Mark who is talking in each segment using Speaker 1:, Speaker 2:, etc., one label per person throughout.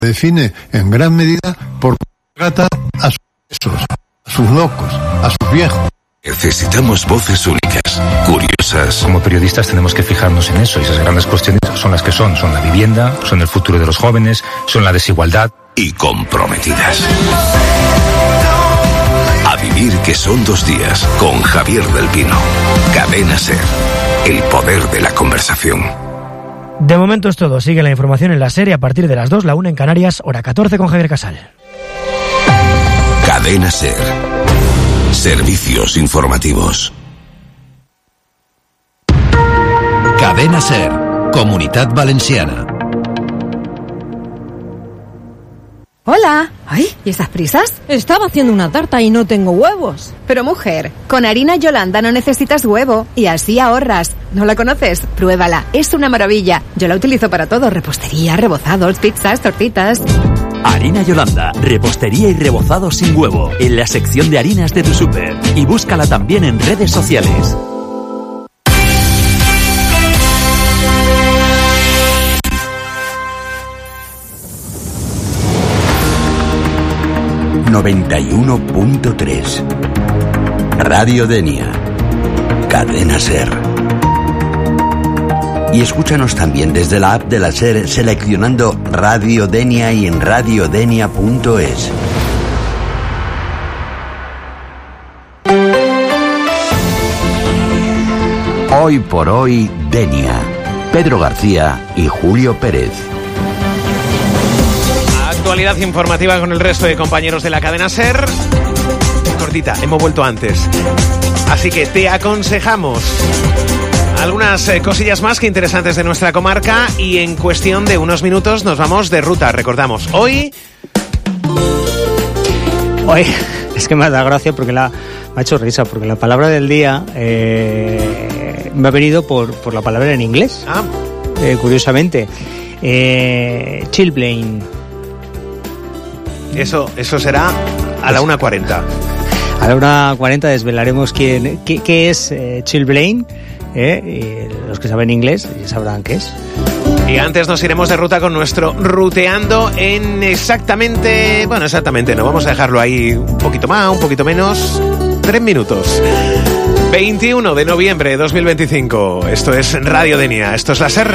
Speaker 1: define en gran medida por cómo trata a sus presos, a sus locos, a sus viejos.
Speaker 2: Necesitamos voces únicas, curiosas.
Speaker 3: Como periodistas tenemos que fijarnos en eso, y esas grandes cuestiones son las que son la vivienda, son el futuro de los jóvenes, son la desigualdad.
Speaker 2: Y comprometidas. A vivir, que son 2 días, con Javier del Pino. Cadena SER, el poder de la conversación.
Speaker 4: De momento es todo. Sigue la información en la serie a partir de las 2, la 1 en Canarias, hora 14 con Javier Casal.
Speaker 2: Cadena SER. Servicios informativos.
Speaker 5: Cadena SER, Comunitat Valenciana.
Speaker 6: Hola. Ay, ¿y esas prisas?
Speaker 7: Estaba haciendo una tarta y no tengo huevos.
Speaker 6: Pero mujer, con harina Yolanda no necesitas huevo y así ahorras. ¿No la conoces? Pruébala, es una maravilla. Yo la utilizo para todo, repostería, rebozados, pizzas, tortitas.
Speaker 8: Harina Yolanda, repostería y rebozado sin huevo, en la sección de harinas de tu súper. Y búscala también en redes sociales.
Speaker 5: ...91.3... Radio Denia, Cadena SER. Y escúchanos también desde la app de la SER seleccionando Radio Denia y en radiodenia.es. Hoy por hoy, Denia. Pedro García y Julio Pérez.
Speaker 9: Actualidad informativa con el resto de compañeros de la cadena SER. Cortita, hemos vuelto antes. Así que te aconsejamos algunas cosillas más que interesantes de nuestra comarca y en cuestión de unos minutos nos vamos de ruta. Recordamos, hoy
Speaker 10: es que me ha dado gracia porque me ha hecho risa, porque la palabra del día me ha venido por la palabra en inglés. Curiosamente. Chilblain.
Speaker 9: Eso será a la 1:40.
Speaker 10: A la 1:40 desvelaremos qué es Chilblain. Los que saben inglés ya sabrán qué es.
Speaker 9: Y antes nos iremos de ruta con nuestro ruteando en exactamente no, vamos a dejarlo ahí un poquito más, un poquito menos, 3 minutos. 21 de noviembre de 2025. Esto es Radio Denia, esto es la SER.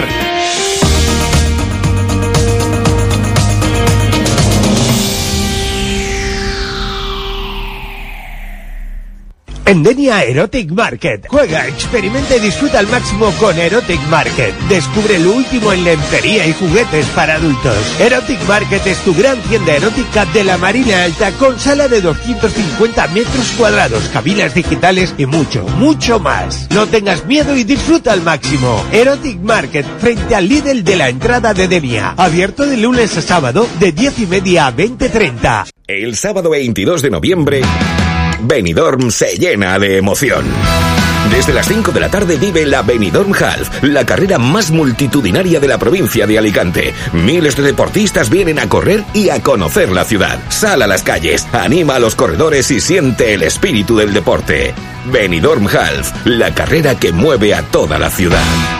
Speaker 11: En Denia Erotic Market. Juega, experimenta y disfruta al máximo con Erotic Market. Descubre lo último en lencería y juguetes para adultos. Erotic Market es tu gran tienda erótica de la Marina Alta con sala de 250 metros cuadrados, cabinas digitales y mucho, mucho más. No tengas miedo y disfruta al máximo. Erotic Market, frente al Lidl de la entrada de Denia. Abierto de lunes a sábado de 10:30 a 20:30.
Speaker 2: El sábado 22 de noviembre... Benidorm se llena de emoción. Desde las 5 de la tarde vive la Benidorm Half, la carrera más multitudinaria de la provincia de Alicante. Miles de deportistas vienen a correr y a conocer la ciudad. Sal a las calles, anima a los corredores y siente el espíritu del deporte. Benidorm Half, la carrera que mueve a toda la ciudad.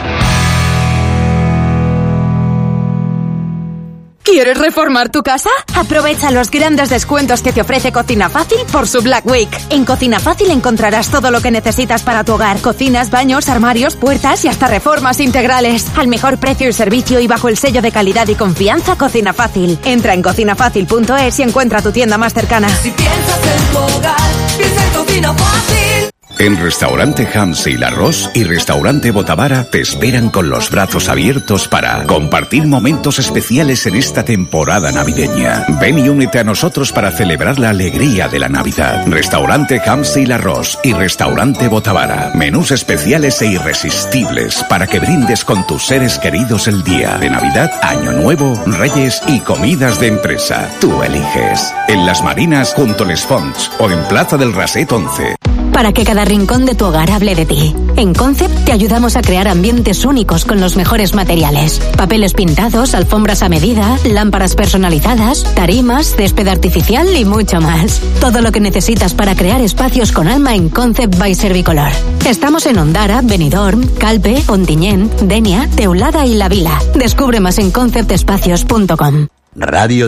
Speaker 6: ¿Quieres reformar tu casa? Aprovecha los grandes descuentos que te ofrece Cocina Fácil por su Black Week. En Cocina Fácil encontrarás todo lo que necesitas para tu hogar. Cocinas, baños, armarios, puertas y hasta reformas integrales. Al mejor precio y servicio y bajo el sello de calidad y confianza Cocina Fácil. Entra en cocinafacil.es y encuentra tu tienda más cercana.
Speaker 12: Si piensas en tu hogar, piensa en Cocina Fácil.
Speaker 2: En Restaurante Hamse y L'Arrós y Restaurante Botavara te esperan con los brazos abiertos para compartir momentos especiales en esta temporada navideña. Ven y únete a nosotros para celebrar la alegría de la Navidad. Restaurante Hamse y L'Arrós y Restaurante Botavara. Menús especiales e irresistibles para que brindes con tus seres queridos el día de Navidad, Año Nuevo, Reyes y comidas de empresa. Tú eliges. En Las Marinas junto a Les Fonts o en Plaza del Raset 11.
Speaker 13: Para que cada rincón de tu hogar hable de ti. En Concept te ayudamos a crear ambientes únicos con los mejores materiales. Papeles pintados, alfombras a medida, lámparas personalizadas, tarimas, césped artificial y mucho más. Todo lo que necesitas para crear espacios con alma en Concept by Servicolor. Estamos en Ondara, Benidorm, Calpe, Ontinyent, Denia, Teulada y La Vila. Descubre más en conceptespacios.com.
Speaker 5: Radio